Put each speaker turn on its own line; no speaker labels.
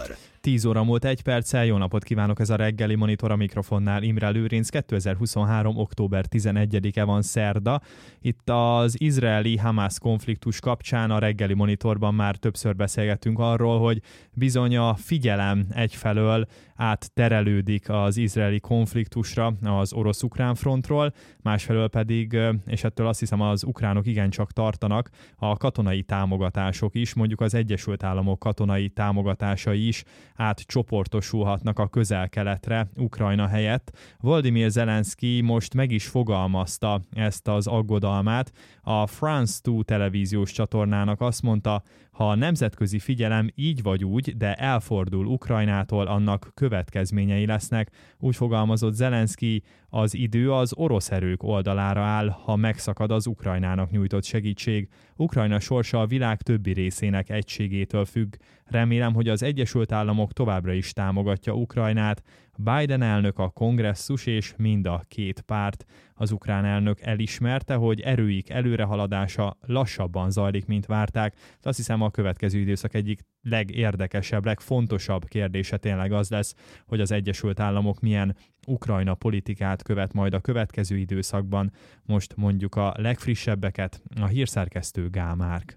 10 óra múlt 1 perccel, jó napot kívánok, ez a reggeli Monitor, a mikrofonnál Imre Lőrinc. 2023. október 11-e van, szerda. Itt az izraeli-Hamász konfliktus kapcsán a reggeli Monitorban már többször beszélgettünk arról, hogy bizony a figyelem egyfelől átterelődik az izraeli konfliktusra az orosz-ukrán frontról, másfelől pedig, és ettől azt hiszem az ukránok igencsak tartanak, a katonai támogatások is, mondjuk az Egyesült Államok katonai támogatásai is átcsoportosulhatnak a közel-keletre Ukrajna helyett. Volodymyr Zelenszky most meg is fogalmazta ezt az aggodalmát. A France 2 televíziós csatornának azt mondta, ha a nemzetközi figyelem így vagy úgy, de elfordul Ukrajnától, annak következményei lesznek. Úgy fogalmazott Zelenszky, az idő az orosz erők oldalára áll, ha megszakad az Ukrajnának nyújtott segítség. Ukrajna sorsa a világ többi részének egységétől függ. Remélem, hogy az Egyesült Államok továbbra is támogatja Ukrajnát. Biden elnök, a kongresszus és mind a két párt. Az ukrán elnök elismerte, hogy erőik előrehaladása lassabban zajlik, mint várták. De azt hiszem, a következő időszak egyik legérdekesebb, legfontosabb kérdése tényleg az lesz, hogy az Egyesült Államok milyen Ukrajna politikát követ majd a következő időszakban. Most mondjuk a legfrissebbeket, a hírszerkesztő Gál Márk.